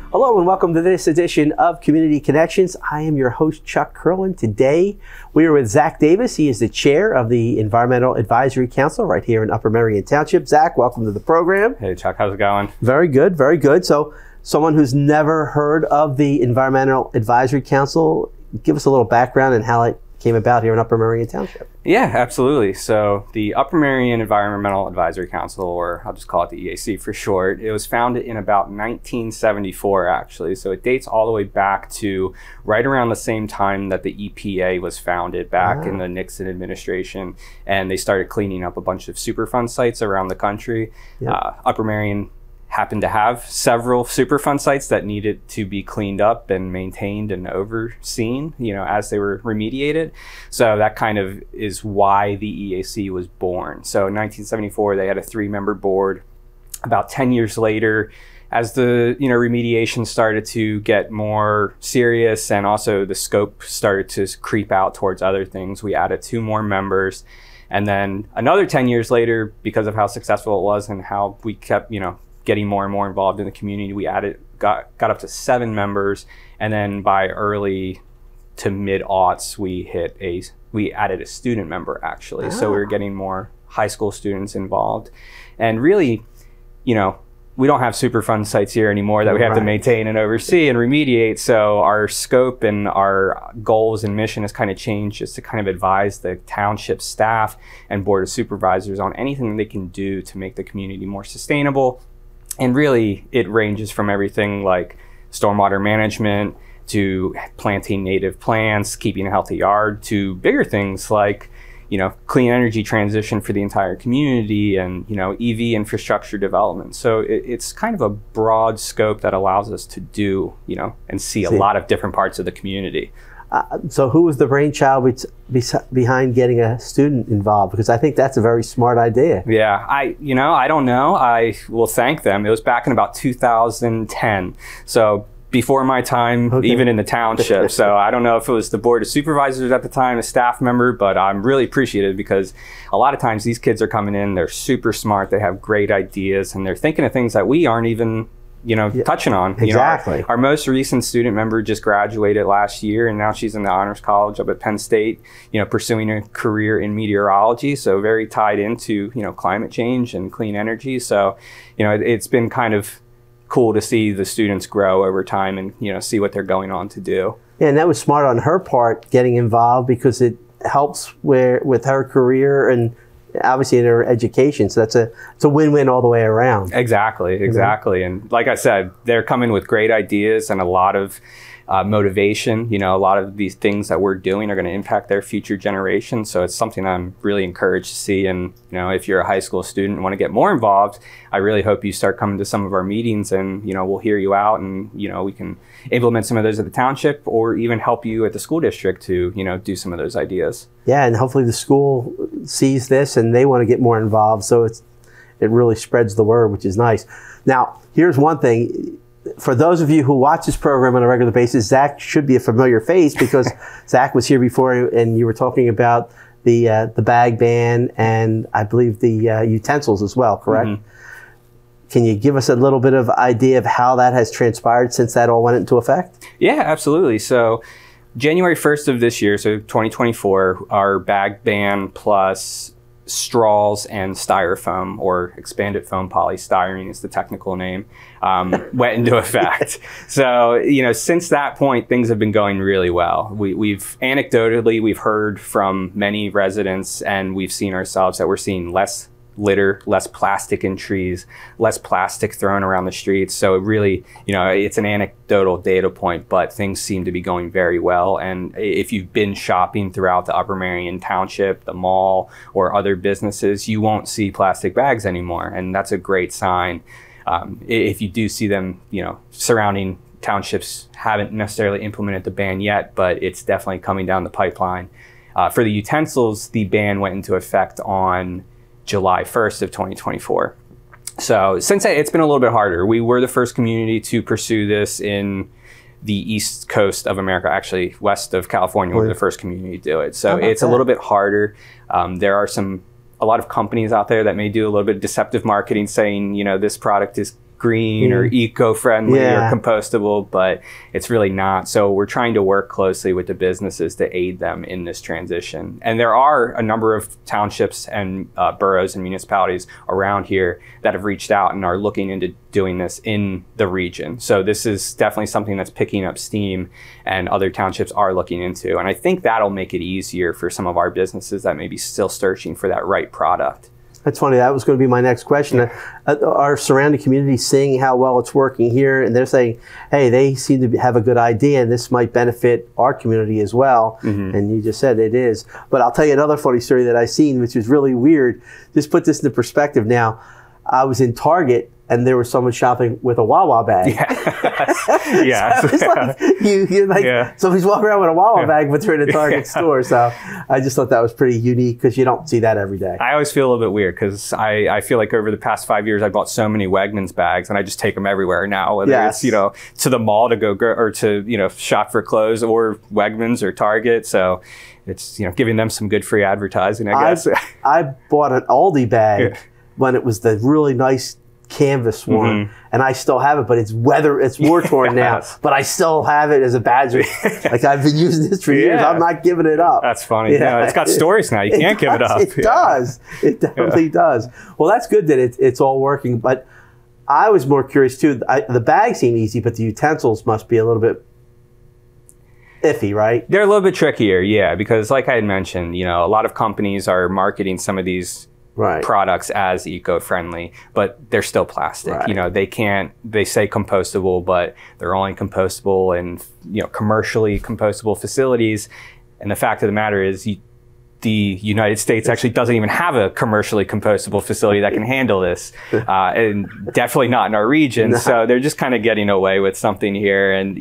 Hello and welcome to this edition of Community Connections. I am your host, Chuck Curlin. Today, we are with Zach Davis. He is the chair of the Environmental Advisory Council right here in Upper Merion Township. Zach, welcome to the program. Hey, Chuck, how's it going? Very good, very good. So, someone who's never heard of the Environmental Advisory Council, give us a little background and how it came about here in Upper Merion Township. Yeah, absolutely. So the Upper Merion Environmental Advisory Council, or I'll just call it the EAC for short, it was founded in about 1974, actually. So it dates all the way back to right around the same time that the EPA was founded back in the Nixon administration. And they started cleaning up a bunch of Superfund sites around the country. Yep. Upper Merion happened to have several Superfund sites that needed to be cleaned up and maintained and overseen, as they were remediated. So that kind of is why the EAC was born. So in 1974, they had a 3-member board. About 10 years later, as the remediation started to get more serious and also the scope started to creep out towards other things, we added 2 more members. And then another 10 years later, because of how successful it was and how we kept, getting more and more involved in the community, we got up to 7 members, and then by early to mid-aughts, we added a student member, actually. So we were getting more high school students involved, and really, we don't have Superfund sites here anymore that we have to maintain and oversee and remediate. So our scope and our goals and mission has kind of changed, just to kind of advise the township staff and board of supervisors on anything they can do to make the community more sustainable. And really, it ranges from everything like stormwater management to planting native plants, keeping a healthy yard, to bigger things like, clean energy transition for the entire community and, EV infrastructure development. So it's kind of a broad scope that allows us to do, and see a lot of different parts of the community. So who was the brainchild behind getting a student involved? Because I think that's a very smart idea. Yeah, I don't know. I will thank them. It was back in about 2010. So before my time, even in the township. So I don't know if it was the board of supervisors at the time, a staff member, but I'm really appreciative because a lot of times these kids are coming in, they're super smart, they have great ideas, and they're thinking of things that we aren't even touching on. Exactly. Our most recent student member just graduated last year, and now she's in the honors college up at Penn State, pursuing a career in meteorology. So very tied into, climate change and clean energy. So, it's been kind of cool to see the students grow over time and, see what they're going on to do. Yeah, and that was smart on her part, getting involved, because it helps with her career and obviously in her education. So it's a win-win all the way around. Exactly. And like I said, they're coming with great ideas and a lot of motivation. A lot of these things that we're doing are going to impact their future generation. So it's something I'm really encouraged to see. And, if you're a high school student and want to get more involved, I really hope you start coming to some of our meetings and, we'll hear you out and, we can implement some of those at the township or even help you at the school district to, do some of those ideas. Yeah, and hopefully the school sees this and they want to get more involved. So it really spreads the word, which is nice. Now, here's one thing. For those of you who watch this program on a regular basis, Zach should be a familiar face because Zach was here before and you were talking about the bag ban and I believe the utensils as well, correct? Mm-hmm. Can you give us a little bit of idea of how that has transpired since that all went into effect? Yeah, absolutely. So January 1st of this year, so 2024, our bag ban plus straws and styrofoam, or expanded foam polystyrene is the technical name, went into effect. So, since that point, things have been going really well. We've anecdotally heard from many residents and we've seen ourselves that we're seeing less litter, less plastic in trees, less plastic thrown around the streets. So it really, it's an anecdotal data point, but things seem to be going very well. And if you've been shopping throughout the Upper Merion Township, the mall, or other businesses, you won't see plastic bags anymore. And that's a great sign. If you do see them, surrounding townships haven't necessarily implemented the ban yet, but it's definitely coming down the pipeline. For the utensils, the ban went into effect on July 1st of 2024. So since it's been a little bit harder, we were the first community to pursue this in the East Coast of America, actually west of California, we're the first community to do it. So it's a little bit harder. There are a lot of companies out there that may do a little bit of deceptive marketing saying, this product is green or eco-friendly or compostable, but it's really not. So we're trying to work closely with the businesses to aid them in this transition. And there are a number of townships and boroughs and municipalities around here that have reached out and are looking into doing this in the region. So this is definitely something that's picking up steam and other townships are looking into. And I think that'll make it easier for some of our businesses that may be still searching for that right product. That's funny. That was going to be my next question. Our surrounding community seeing how well it's working here, and they're saying, hey, they seem to have a good idea, and this might benefit our community as well. And you just said it is. But I'll tell you another funny story that I've seen, which is really weird. Just put this into perspective now. I was in Target, and there was someone shopping with a Wawa bag. Yeah. So it's like, somebody's walking around with a Wawa bag, but they're in a Target store. So I just thought that was pretty unique because you don't see that every day. I always feel a little bit weird because I feel like over the past 5 years, I bought so many Wegmans bags and I just take them everywhere now, whether it's, to the mall to go or to, shop for clothes or Wegmans or Target. So it's, giving them some good free advertising, I guess. I bought an Aldi bag when it was the really nice canvas one, and I still have it, but it's war torn now, but I still have it as a badge. Like, I've been using this for years. I'm not giving it up. That's funny. No, it's got stories now. You can't give it up. It does. It definitely does. Well, that's good that it's all working, but I was more curious too. The bags seem easy, but the utensils must be a little bit iffy, right? They're a little bit trickier, because like I had mentioned, a lot of companies are marketing some of these products as eco-friendly, but they're still plastic. They say compostable, but they're only compostable in commercially compostable facilities. And the fact of the matter is the United States actually doesn't even have a commercially compostable facility that can handle this, and definitely not in our region. So they're just kind of getting away with something here. And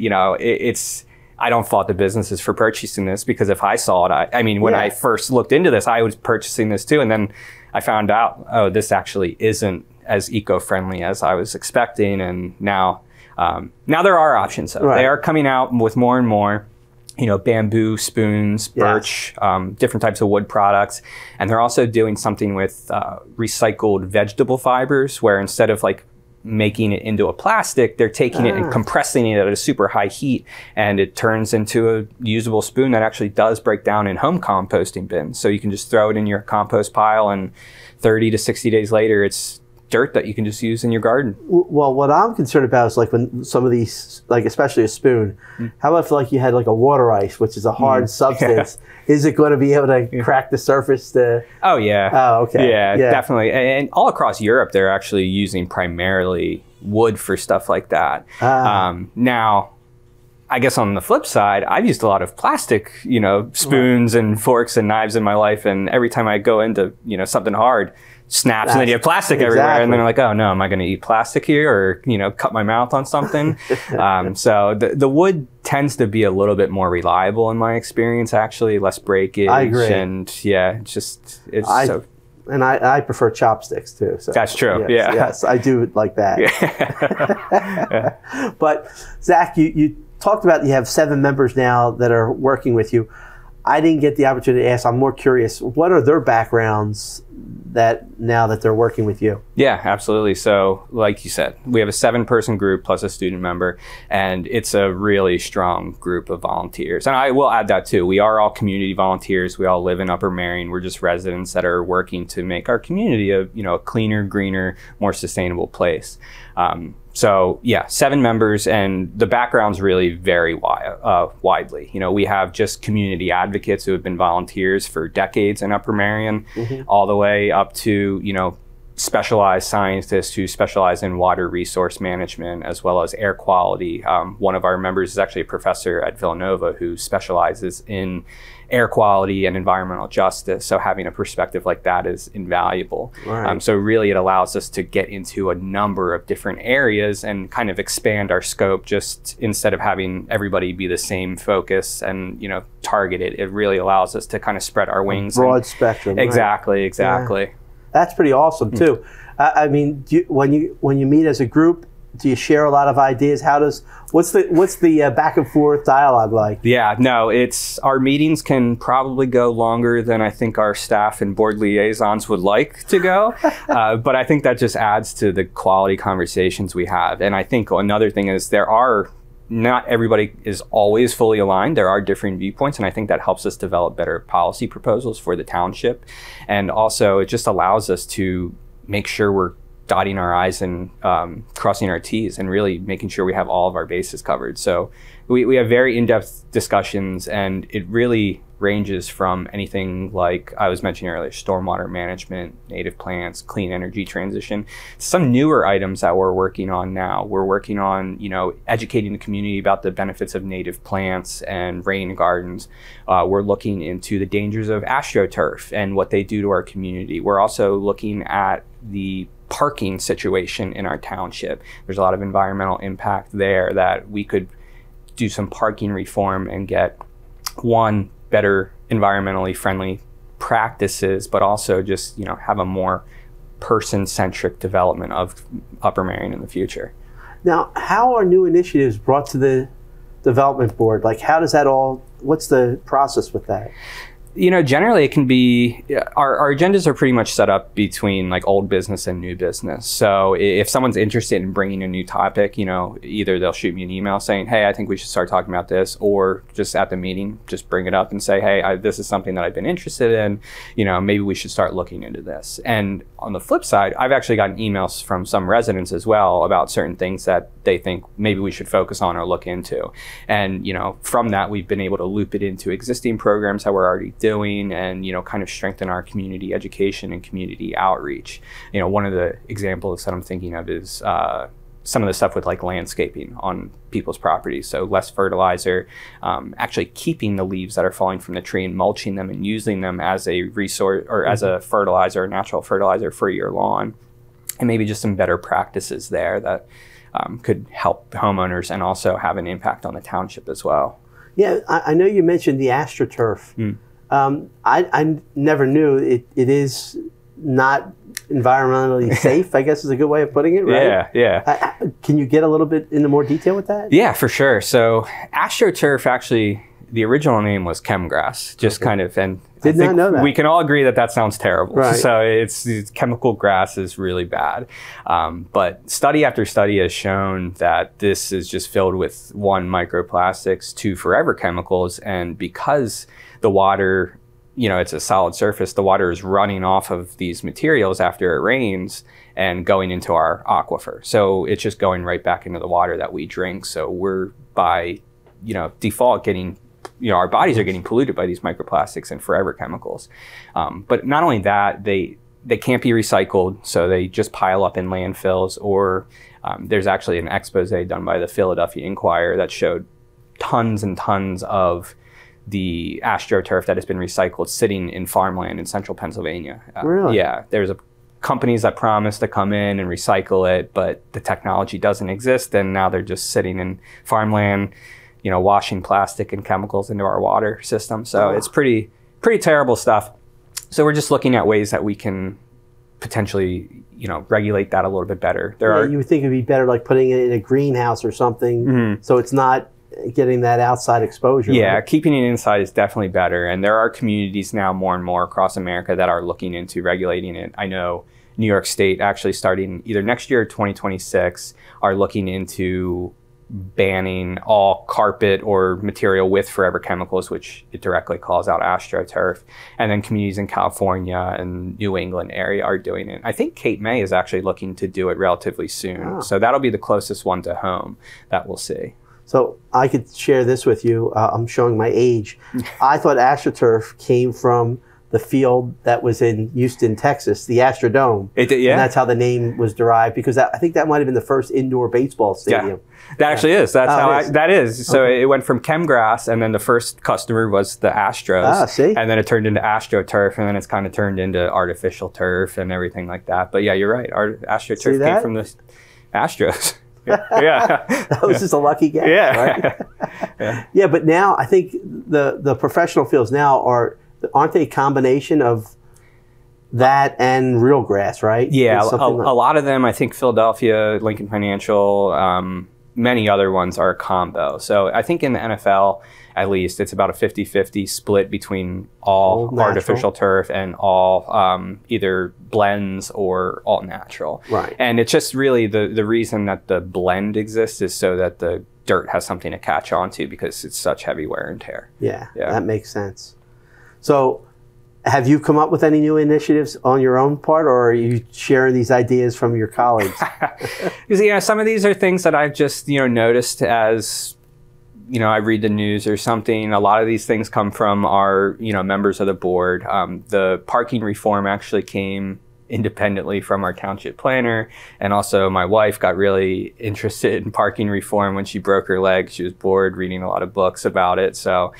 I don't fault the businesses for purchasing this, because if I saw it, when I first looked into this, I was purchasing this too. And then I found out, this actually isn't as eco-friendly as I was expecting. And now there are options. They are coming out with more and more, bamboo spoons, birch, different types of wood products. And they're also doing something with recycled vegetable fibers, where instead of making it into a plastic, they're taking it and compressing it at a super high heat, and it turns into a usable spoon that actually does break down in home composting bins. So you can just throw it in your compost pile, and 30 to 60 days later, it's dirt that you can just use in your garden. Well, what I'm concerned about is when some of these, especially a spoon, how about if you had a water ice, which is a hard substance? Is it going to be able to crack the surface to... Oh, yeah. Oh, okay. Yeah, definitely. And all across Europe, they're actually using primarily wood for stuff like that. Now, I guess on the flip side, I've used a lot of plastic, spoons and forks and knives in my life. And every time I go into, something hard, snaps, and then you have plastic everywhere, and then I'm like, oh no, am I going to eat plastic here, or cut my mouth on something? So the wood tends to be a little bit more reliable in my experience, actually, less breakage. I agree. And and I prefer chopsticks too. So that's true. Yes, I do like that. But Zach, you talked about you have 7 members now that are working with you. I didn't get the opportunity to ask. I'm more curious. What are their backgrounds now that they're working with you? Yeah, absolutely. So like you said, we have a 7-person group plus a student member, and it's a really strong group of volunteers. And I will add that too. We are all community volunteers. We all live in Upper Merion. We're just residents that are working to make our community a cleaner, greener, more sustainable place. So yeah, 7 members, and the backgrounds really vary widely. We have just community advocates who have been volunteers for decades in Upper Merion, all the way up to, specialized scientists who specialize in water resource management as well as air quality. One of our members is actually a professor at Villanova who specializes in air quality and environmental justice. So having a perspective like that is invaluable. Right. So really it allows us to get into a number of different areas and kind of expand our scope, just instead of having everybody be the same focus and, target it. It really allows us to kind of spread our wings. Broad spectrum. Exactly. Yeah. That's pretty awesome too. When you meet as a group, do you share a lot of ideas? What's the back and forth dialogue like? Yeah, no, our meetings can probably go longer than I think our staff and board liaisons would like to go. But I think that just adds to the quality conversations we have. And I think another thing is not everybody is always fully aligned. There are different viewpoints, and I think that helps us develop better policy proposals for the township. And also, it just allows us to make sure we're dotting our I's and crossing our T's and really making sure we have all of our bases covered. So we have very in-depth discussions, and it really ranges from anything like I was mentioning earlier, stormwater management, native plants, clean energy transition. Some newer items that we're working on now. We're working on, educating the community about the benefits of native plants and rain gardens. We're looking into the dangers of AstroTurf and what they do to our community. We're also looking at the parking situation in our township. There's a lot of environmental impact there that we could do some parking reform and get better environmentally friendly practices, but also just, have a more person-centric development of Upper Merion in the future. Now, how are new initiatives brought to the development board? Like, what's the process with that? Generally it can be, our agendas are pretty much set up between like old business and new business. So if someone's interested in bringing a new topic, either they'll shoot me an email saying, hey, I think we should start talking about this, or just at the meeting, just bring it up and say, hey, this is something that I've been interested in, maybe we should start looking into this. And on the flip side, I've actually gotten emails from some residents as well about certain things that they think maybe we should focus on or look into. And, from that, we've been able to loop it into existing programs that we're already doing and, kind of strengthen our community education and community outreach. One of the examples that I'm thinking of is some of the stuff with like landscaping on people's properties. So less fertilizer, actually keeping the leaves that are falling from the tree and mulching them and using them as a resource or as a fertilizer, natural fertilizer for your lawn. And maybe just some better practices there that could help homeowners and also have an impact on the township as well. Yeah, I know you mentioned the AstroTurf. I never knew it is not environmentally safe, I guess is a good way of putting it, right? Yeah. Can you get a little bit into more detail with that? Yeah, for sure. So AstroTurf, actually, the original name was Chemgrass, just kind of, and Did not know that. We can all agree that sounds terrible. Right. So it's chemical grass is really bad. But study after study has shown that this is just filled with, 1, microplastics, 2, forever chemicals. And because the water, it's a solid surface, the water is running off of these materials after it rains and going into our aquifer. So it's just going right back into the water that we drink. So we're by, default getting, our bodies are getting polluted by these microplastics and forever chemicals. But not only that, they can't be recycled, so they just pile up in landfills, or there's actually an expose done by the Philadelphia Inquirer that showed tons and tons of the AstroTurf that has been recycled sitting in farmland in central Pennsylvania. Really? Yeah, there's companies that promise to come in and recycle it, but the technology doesn't exist, and now they're just sitting in farmland, washing plastic and chemicals into our water system. So It's pretty terrible stuff. So we're just looking at ways that we can potentially, regulate that a little bit better. You would think it'd be better like putting it in a greenhouse or something, so it's not getting that outside exposure. Yeah, right? Keeping it inside is definitely better. And there are communities now more and more across America that are looking into regulating it. I know New York State, actually starting either next year or 2026, are looking into banning all carpet or material with forever chemicals, which it directly calls out AstroTurf. And then communities in California and New England area are doing it. I think Cape May is actually looking to do it relatively soon. So that'll be the closest one to home that we'll see. So I could share this with you. I'm showing my age. I thought AstroTurf came from the field that was in Houston, Texas, the Astrodome. It did, yeah. And that's how the name was derived, because I think that might have been the first indoor baseball stadium. Yeah, that actually is. That's how that is. So Okay. it went from Chemgrass, and then the first customer was the Astros. See? And then it turned into AstroTurf, and then it's kind of turned into artificial turf and everything like that. But yeah, you're right. AstroTurf came from the Astros. Yeah. That was just a lucky guess, right? Yeah, but now I think the professional fields now aren't they a combination of that and real grass, right? Yeah, It's a something lot of them, I think Philadelphia, Lincoln Financial, many other ones are a combo. So I think in the NFL, at least, it's about a 50-50 split between all natural. artificial turf and all either blends or all natural. Right. And it's just really the reason that the blend exists is so that the dirt has something to catch on to because it's such heavy wear and tear. Yeah, that makes sense. So have you come up with any new initiatives on your own part, or are you sharing these ideas from your colleagues? Because some of these are things that I've just noticed as I read the news or something. A lot of these things come from our members of the board. The parking reform actually came independently from our township planner, and also my wife got really interested in parking reform when she broke her leg. She was bored reading a lot of books about it. So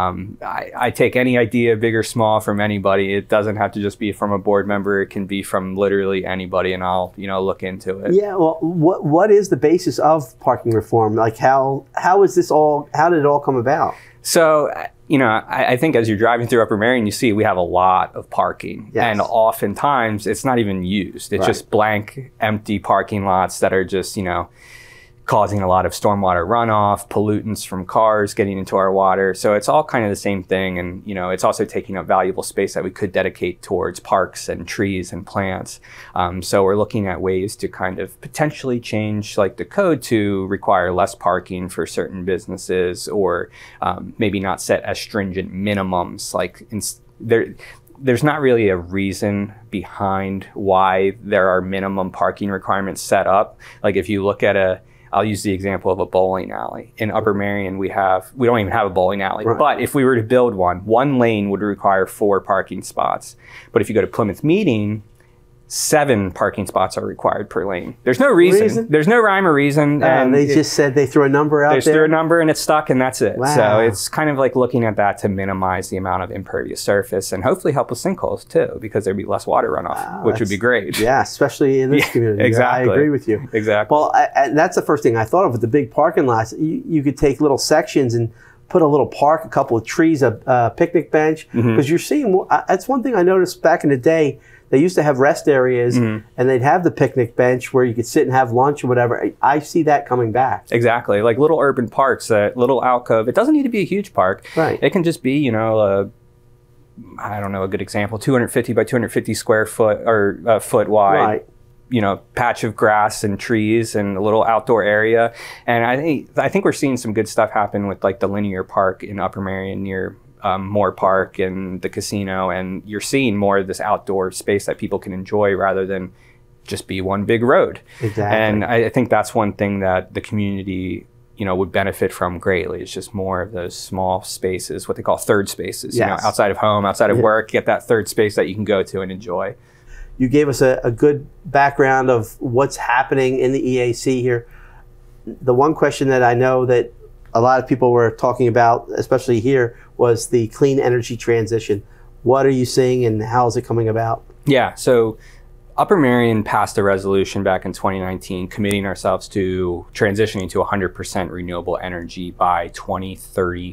I take any idea, big or small, from anybody. It doesn't have to just be from a board member. It can be from literally anybody, and I'll look into it. Yeah. Well, what is the basis of parking reform? Like how did it all come about? So, I think as you're driving through Upper Merion, you see we have a lot of parking. Yes. And oftentimes it's not even used. It's just blank, empty parking lots that are just, causing a lot of stormwater runoff, pollutants from cars getting into our water. So it's all kind of the same thing. And, it's also taking up valuable space that we could dedicate towards parks and trees and plants. So we're looking at ways to kind of potentially change like the code to require less parking for certain businesses, or maybe not set as stringent minimums. Like there's not really a reason behind why there are minimum parking requirements set up. Like if you look at I'll use the example of a bowling alley. In Upper Merion, we don't even have a bowling alley. Right. But if we were to build one lane would require 4 parking spots. But if you go to Plymouth Meeting, 7 parking spots are required per lane. There's no reason. There's no rhyme or reason. And they just said they threw a number out there? They threw a number and it's stuck and that's it. Wow. So it's kind of like looking at that to minimize the amount of impervious surface and hopefully help with sinkholes too, because there'd be less water runoff, which would be great. Yeah, especially in this community. Exactly. I agree with you. Exactly. Well, that's the first thing I thought of with the big parking lots. You could take little sections and put a little park, a couple of trees, a picnic bench, because you're seeing more. That's one thing I noticed back in the day. They used to have rest areas, and they'd have the picnic bench where you could sit and have lunch or whatever. I see that coming back. Exactly. Like little urban parks, that little alcove. It doesn't need to be a huge park. Right. It can just be, a good example, 250 by 250 square foot or foot wide. Right. Patch of grass and trees and a little outdoor area. And I think we're seeing some good stuff happen with like the linear park in Upper Merion near Moore Park and the casino, and you're seeing more of this outdoor space that people can enjoy rather than just be one big road. Exactly. And I think that's one thing that the community would benefit from greatly. It's just more of those small spaces, what they call third spaces, yes. Outside of home, outside of work, get that third space that you can go to and enjoy. You gave us a good background of what's happening in the EAC here. The one question that I know that a lot of people were talking about, especially here, was the clean energy transition. What are you seeing and how is it coming about? Yeah, so Upper Merion passed a resolution back in 2019 committing ourselves to transitioning to 100% renewable energy by 2030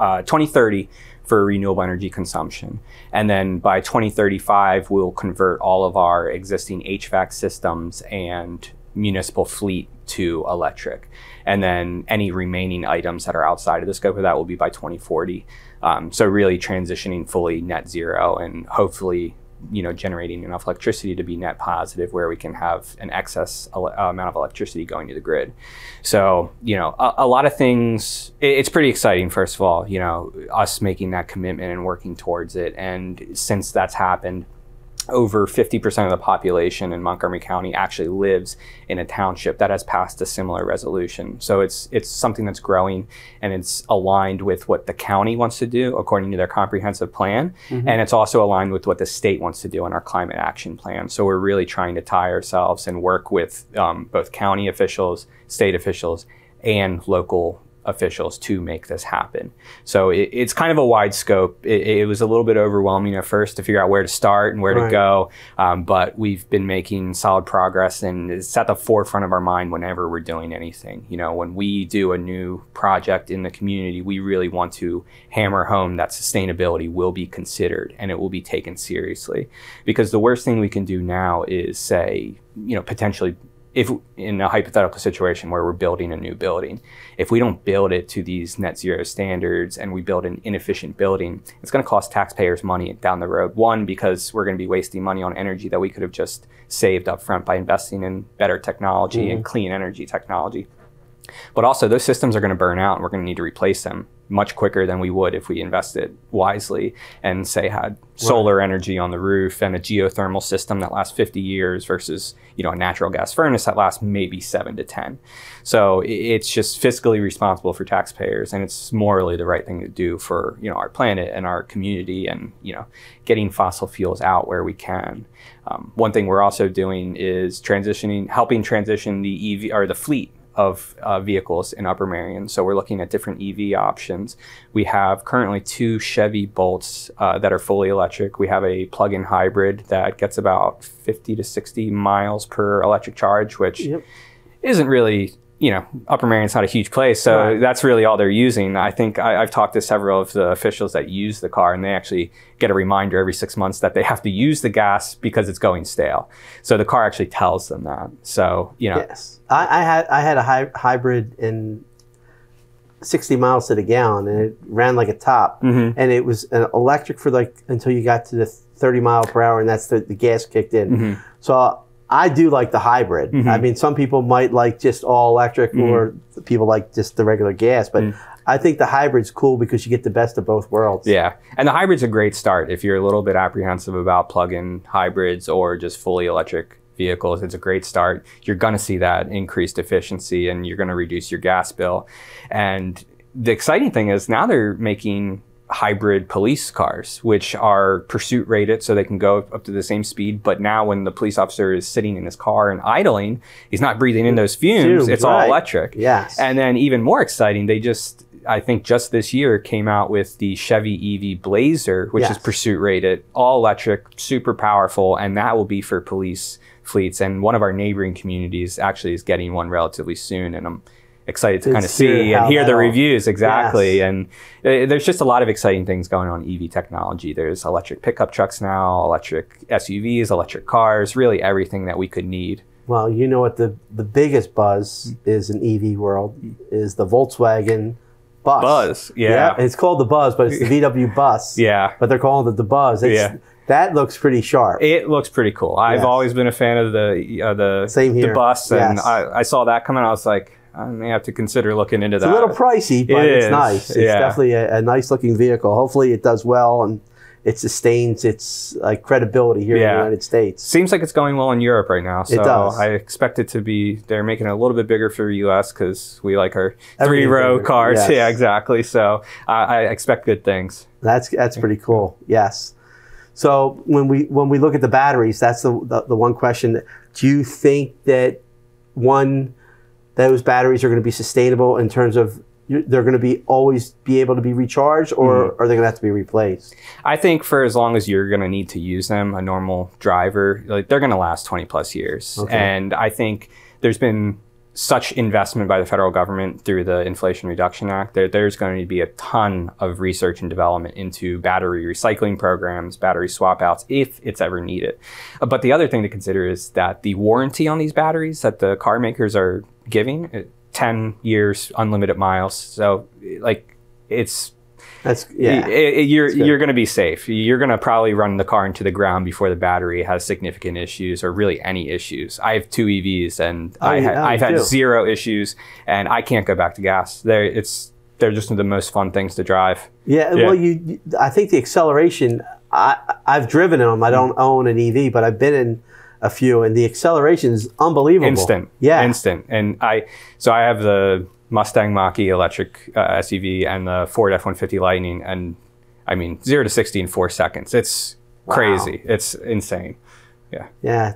for renewable energy consumption. And then by 2035, we'll convert all of our existing HVAC systems and municipal fleet to electric. And then any remaining items that are outside of the scope of that will be by 2040. So really transitioning fully net zero and hopefully, generating enough electricity to be net positive where we can have an excess amount of electricity going to the grid. So, a lot of things, it's pretty exciting, first of all, us making that commitment and working towards it. And since that's happened, over 50% of the population in Montgomery County actually lives in a township that has passed a similar resolution. So it's something that's growing and it's aligned with what the county wants to do according to their comprehensive plan. And it's also aligned with what the state wants to do in our climate action plan. So we're really trying to tie ourselves and work with both county officials, state officials, and local officials to make this happen. So it's kind of a wide scope. It was a little bit overwhelming at first to figure out where to start and where to go, but we've been making solid progress, and it's at the forefront of our mind whenever we're doing anything. You know, when we do a new project in the community, we really want to hammer home that sustainability will be considered and it will be taken seriously. Because the worst thing we can do now is say, you know, potentially, if in a hypothetical situation where we're building a new building, if we don't build it to these net zero standards and we build an inefficient building, it's going to cost taxpayers money down the road. One, because we're going to be wasting money on energy that we could have just saved up front by investing in better technology and clean energy technology. But also those systems are going to burn out and we're going to need to replace them much quicker than we would if we invested wisely and say had solar energy on the roof and a geothermal system that lasts 50 years versus, you know, a natural gas furnace that lasts maybe 7 to 10. So it's just fiscally responsible for taxpayers, and it's morally the right thing to do for, you know, our planet and our community, and, you know, getting fossil fuels out where we can. One thing we're also doing is helping transition the EV or the fleet of vehicles in Upper Merion. So we're looking at different EV options. We have currently 2 Chevy Bolts that are fully electric. We have a plug-in hybrid that gets about 50 to 60 miles per electric charge, which isn't really, you know, Upper Merion's not a huge place, so that's really all they're using. I think I've talked to several of the officials that use the car, and they actually get a reminder every 6 months that they have to use the gas because it's going stale. So the car actually tells them that. So, you know. Yes. I had a hybrid in 60 miles to the gallon, and it ran like a top. And it was an electric for like until you got to the 30 mile per hour, and that's the gas kicked in. So I do like the hybrid. I mean, some people might like just all electric, or people like just the regular gas, but I think the hybrid's cool because you get the best of both worlds. Yeah, and the hybrid's a great start if you're a little bit apprehensive about plug-in hybrids or just fully electric vehicles. It's a great start. You're going to see that increased efficiency, and you're going to reduce your gas bill. And the exciting thing is now they're making hybrid police cars, which are pursuit rated, so they can go up to the same speed. But now when the police officer is sitting in his car and idling, he's not breathing in those fumes. It's all electric. Yes. And then even more exciting, I think just this year came out with the Chevy EV Blazer, which is pursuit rated, all electric, super powerful, and that will be for police fleets. And one of our neighboring communities actually is getting one relatively soon, and I'm excited to kind of see and hear the reviews. Exactly. And there's just a lot of exciting things going on in EV technology. There's electric pickup trucks now, electric SUVs, electric cars, really everything that we could need. Well, you know what the biggest buzz is in EV world is the Volkswagen Buzz. Yeah. It's called the Buzz, but it's the VW Bus. But they're calling it the Buzz. That looks pretty sharp. It looks pretty cool. I've always been a fan of the Same here. The Bus, and I saw that coming. I was like, I may have to consider looking into that. It's a little pricey, but it's nice. It's definitely a nice looking vehicle. Hopefully it does well and it sustains its credibility here in the United States. Seems like it's going well in Europe right now. So it does. I expect it to be, they're making it a little bit bigger for the US because we like our 3-row cars. Yes. Yeah, exactly. So I expect good things. That's pretty cool. Yes. So when we look at the batteries, that's the one question. Do you think that those batteries are going to be sustainable in terms of they're going to always be able to be recharged, or are they going to have to be replaced? I think for as long as you're going to need to use them, a normal driver, like they're going to last 20 plus years. And I think there's been such investment by the federal government through the Inflation Reduction Act. There's going to be a ton of research and development into battery recycling programs, battery swap outs, if it's ever needed. But the other thing to consider is that the warranty on these batteries that the car makers are giving, 10 years, unlimited miles. So like you're going to be safe. You're going to probably run the car into the ground before the battery has significant issues or really any issues. I have 2 EVs and I've had 0 issues, and I can't go back to gas. They're just the most fun things to drive. Well, I think the acceleration, I've driven in them. I don't own an EV, but I've been in a few, and the acceleration is unbelievable. Instant. And I have the Mustang Mach-E electric SUV and the Ford F-150 Lightning, and I mean 0 to 60 in 4 seconds. It's crazy. It's insane. The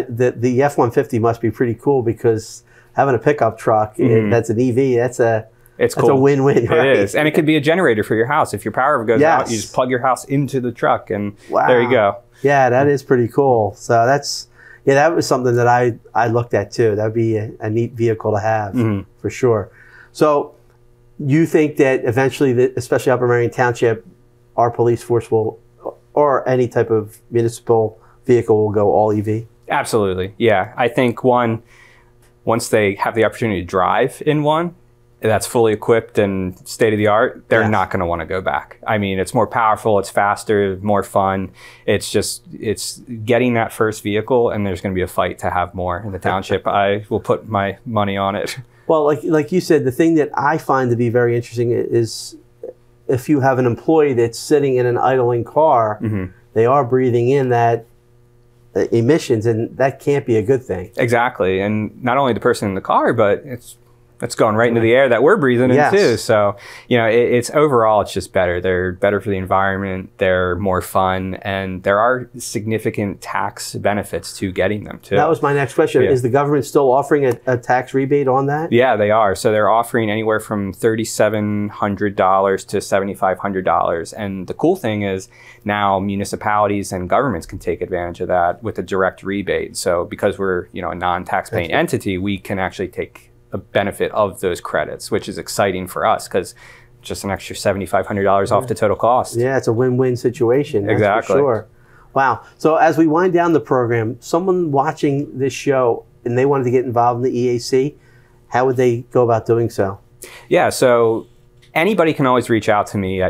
F-150 must be pretty cool because having a pickup truck that's an EV, It's cool. That's a win-win, right? It is. And it could be a generator for your house. If your power goes out, you just plug your house into the truck and there you go. Yeah, that is pretty cool. So that was something that I looked at too. That would be a neat vehicle to have for sure. So you think that eventually, especially Upper Merion Township, our police force will, or any type of municipal vehicle will go all EV? Absolutely. Yeah. I think once they have the opportunity to drive in one that's fully equipped and state of the art, they're not going to want to go back. I mean, it's more powerful, it's faster, more fun. It's getting that first vehicle, and there's going to be a fight to have more in the township. I will put my money on it. Well, like you said, the thing that I find to be very interesting is if you have an employee that's sitting in an idling car, they are breathing in that emissions, and that can't be a good thing. Exactly. And not only the person in the car, but it's going right into the air that we're breathing in too. So, it's overall, it's just better. They're better for the environment. They're more fun. And there are significant tax benefits to getting them too. That was my next question. Is the government still offering a tax rebate on that? Yeah, they are. So they're offering anywhere from $3,700 to $7,500. And the cool thing is now municipalities and governments can take advantage of that with a direct rebate. So because we're, a non-tax-paying entity, we can actually take a benefit of those credits, which is exciting for us because just an extra $7,500 off the total cost. Yeah, it's a win-win situation. That's exactly. For sure. Wow. So as we wind down the program, someone watching this show and they wanted to get involved in the EAC, how would they go about doing so? Yeah, so anybody can always reach out to me at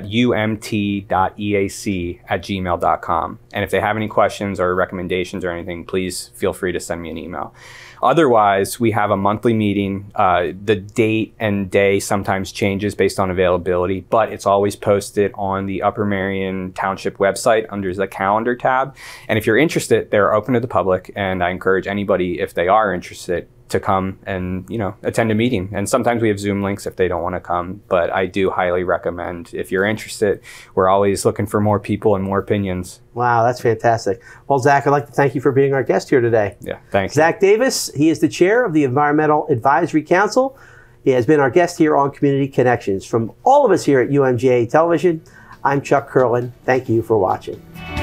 umt.eac@gmail.com. And if they have any questions or recommendations or anything, please feel free to send me an email. Otherwise, we have a monthly meeting. The date and day sometimes changes based on availability, but it's always posted on the Upper Merion Township website under the calendar tab. And if you're interested, they're open to the public, and I encourage anybody, if they are interested, to come and attend a meeting. And sometimes we have Zoom links if they don't want to come, but I do highly recommend if you're interested. We're always looking for more people and more opinions. Wow, that's fantastic. Well, Zach, I'd like to thank you for being our guest here today. Yeah, thanks. Zach Davis, he is the chair of the Environmental Advisory Council. He has been our guest here on Community Connections. From all of us here at UMGA Television, I'm Chuck Curlin. Thank you for watching.